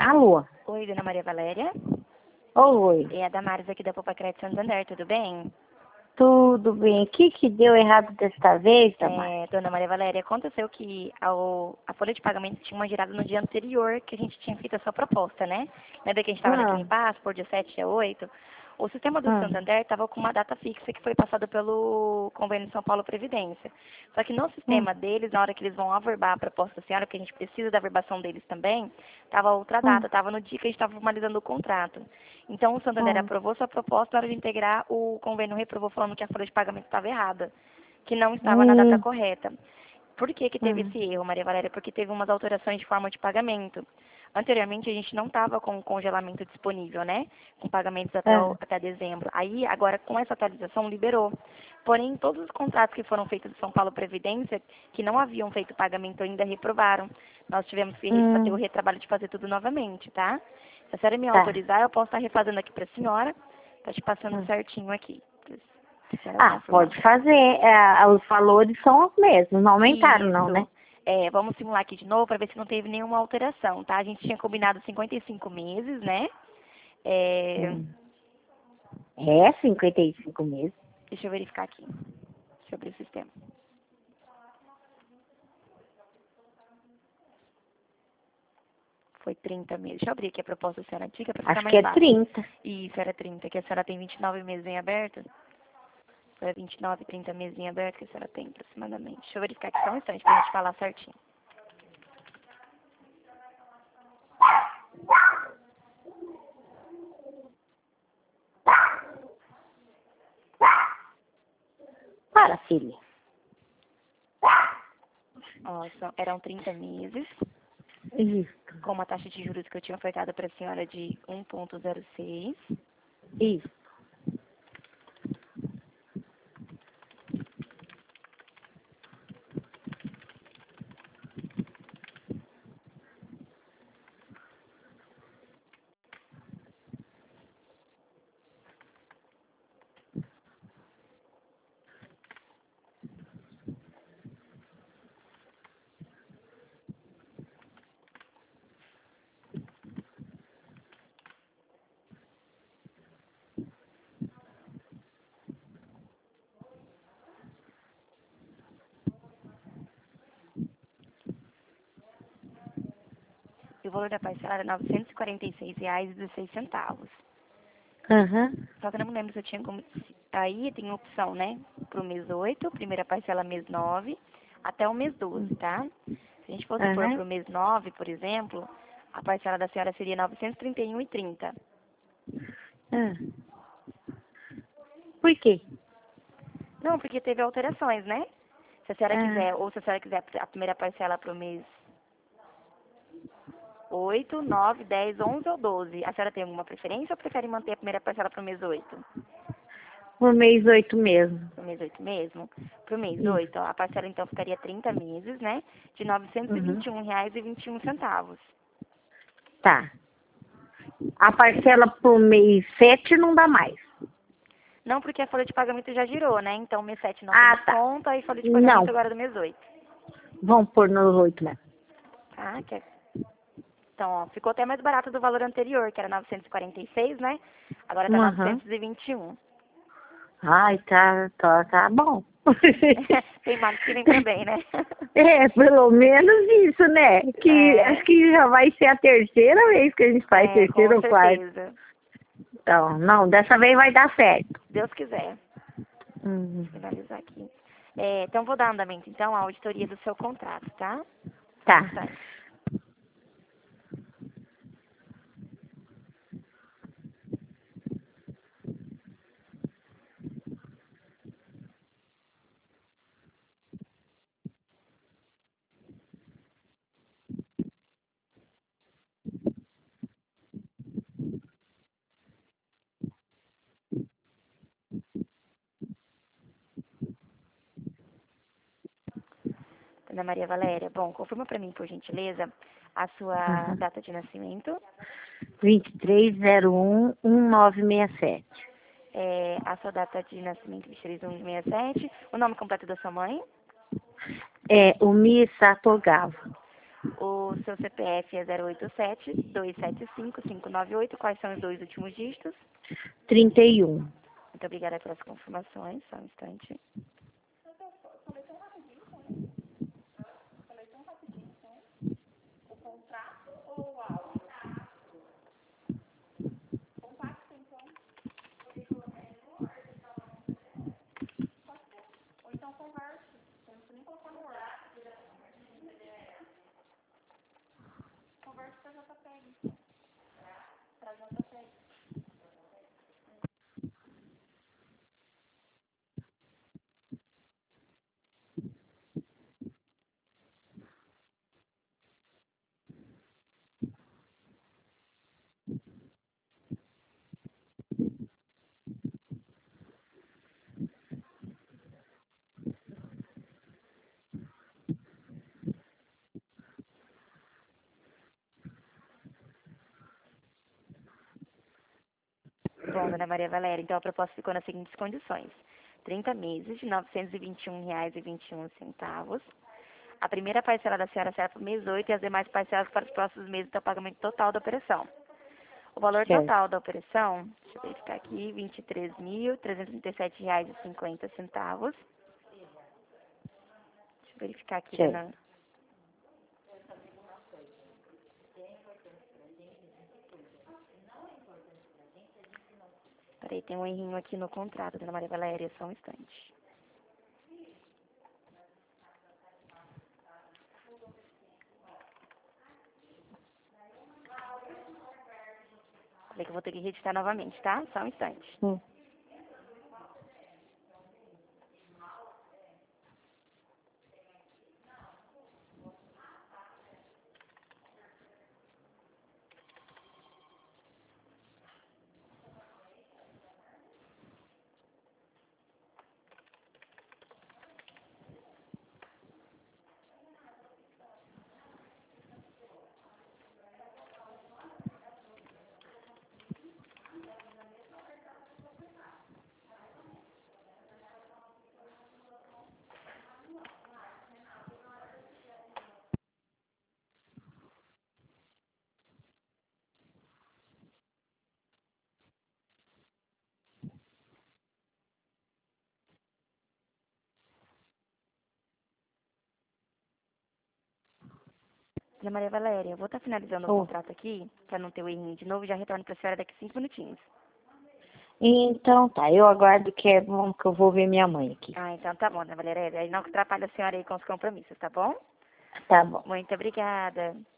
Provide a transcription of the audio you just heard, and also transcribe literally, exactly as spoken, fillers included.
Alô? Oi, Dona Maria Valéria. Oi. É a Damares aqui da Poupa Crédito Santander, tudo bem? Tudo bem? O que que deu errado desta vez, Tamara? É, Dona Maria Valéria, aconteceu que ao, a folha de pagamento tinha uma girada no dia anterior que a gente tinha feito a sua proposta, né? Lembra que a gente estava Ah, naquele passo, por dia sete, dia oito? O sistema do ah, Santander estava com uma data fixa que foi passada pelo convênio de São Paulo Previdência. Só que no hum, sistema deles, na hora que eles vão averbar a proposta da senhora, porque a gente precisa da averbação deles também, estava outra hum, data, estava no dia que a gente estava formalizando o contrato. Então o Santander hum, aprovou sua proposta, na hora de integrar, o convênio reprovou falando que a folha de pagamento estava errada, que não estava na data hum, correta. Por que que teve hum, esse erro, Maria Valéria? Porque teve umas alterações de forma de pagamento. Anteriormente a gente não estava com o congelamento disponível, né? Com pagamentos até, o- ah, até dezembro. Aí, agora, com essa atualização, liberou. Porém, todos os contratos que foram feitos de São Paulo Previdência, que não haviam feito pagamento ainda, reprovaram. Nós tivemos que re- fazer o hum, retrabalho de fazer tudo novamente, tá? Se a senhora me tá. autorizar, eu posso estar refazendo aqui para a senhora. Tá te passando Hum. certinho aqui. Pra a senhora Ah, confirmar. pode fazer. É, os valores são os mesmos, não aumentaram não, né? Isso. É, vamos simular aqui de novo para ver se não teve nenhuma alteração, tá? A gente tinha combinado cinquenta e cinco meses, né? É, Hum. É, cinquenta e cinco meses. deixa eu verificar aqui. Deixa eu abrir o sistema. Foi trinta meses. Deixa eu abrir aqui a proposta da senhora antiga para ficar Acho que mais é fácil. trinta. Isso, era trinta, que a senhora tem vinte e nove meses em aberto. Foi vinte e nove, trinta meses em aberto que a senhora tem aproximadamente. Deixa eu verificar aqui só um instante pra gente falar certinho. Para, filha. Ó, são- eram trinta meses, Isso, com uma taxa de juros que eu tinha ofertado para a senhora de um ponto zero seis. isso. E o valor da parcela era novecentos e quarenta e seis reais e dezesseis centavos. Aham. Só que eu não me lembro se eu tinha como... Aí tem opção, né? Pro mês oito, primeira parcela mês nove, até o mês doze, tá? Se a gente fosse pôr Aham. pro mês nove, por exemplo, a parcela da senhora seria novecentos e trinta e um e trinta. Ah. Por quê? Não, porque teve alterações, né? Se a senhora Ah. quiser, ou se a senhora quiser a primeira parcela pro mês oito, nove, dez, onze ou doze, a senhora tem alguma preferência ou prefere manter a primeira parcela pro mês oito? Por mês oito mesmo. Pro mês oito mesmo? Pro mês Isso. oito, ó, a parcela então ficaria trinta meses, né? De novecentos e e Uhum. vinte e um reais e vinte e um centavos. Tá. A parcela por mês sete não dá mais. Não porque a folha de pagamento já girou, né? Então mês sete não tem Ah, tá. desconto, aí folha de pagamento Não. agora é do mês oito. Vamos pôr nos oito mesmo. Tá? Que é- Então, ó, ficou até mais barato do valor anterior, que era novecentos e quarenta e seis, né? Agora tá Uhum. novecentos e vinte e um. Ai, tá, tá, tá bom. Tem males que vem pra bem, né? É, pelo menos isso, né? Que acho É, que já vai ser a terceira vez que a gente faz, é, com terceira ou quarta. certeza. Então, não, dessa vez vai dar certo. Deus quiser. Uhum. Deixa eu finalizar aqui. É, então, vou dar andamento, então, à auditoria do seu contrato, tá? Só um Tá. instante. Ana Maria Valéria, bom, confirma para mim, por gentileza, a sua Uhum. data de nascimento, vinte e três zero um, um nove seis sete. é, a sua data de nascimento, vinte e três de um de sessenta e sete, o nome completo da sua mãe, É o Misato Gava. O seu C P F é zero oito sete, dois sete cinco, cinco nove oito. Quais são os dois últimos dígitos? trinta e um. Muito obrigada pelas confirmações. Só um instante. Bom, dona Maria Valéria, então a proposta ficou nas seguintes condições. trinta meses de novecentos e vinte e um reais e vinte e um centavos. A primeira parcela da senhora será para o mês oito e as demais parcelas para os próximos meses até o pagamento total da operação. O valor Certo. total da operação, deixa eu verificar aqui, vinte e três mil, trezentos e trinta e sete reais e cinquenta centavos. Deixa eu verificar aqui, Certo. dona... Peraí, tem um errinho aqui no contrato, dona Maria Valéria, só um instante. Peraí que eu vou ter que reditar novamente, tá? Só um instante. Hum. Dona Maria Valéria, eu vou estar finalizando o Oh. contrato aqui, para não ter o errinho de novo, e já retorno para a senhora daqui cinco minutinhos. Então tá, eu aguardo que é bom que eu vou ver minha mãe aqui. Ah, então tá bom, Dona Valéria. Aí não atrapalha a senhora aí com os compromissos, tá bom? Tá bom. Muito obrigada.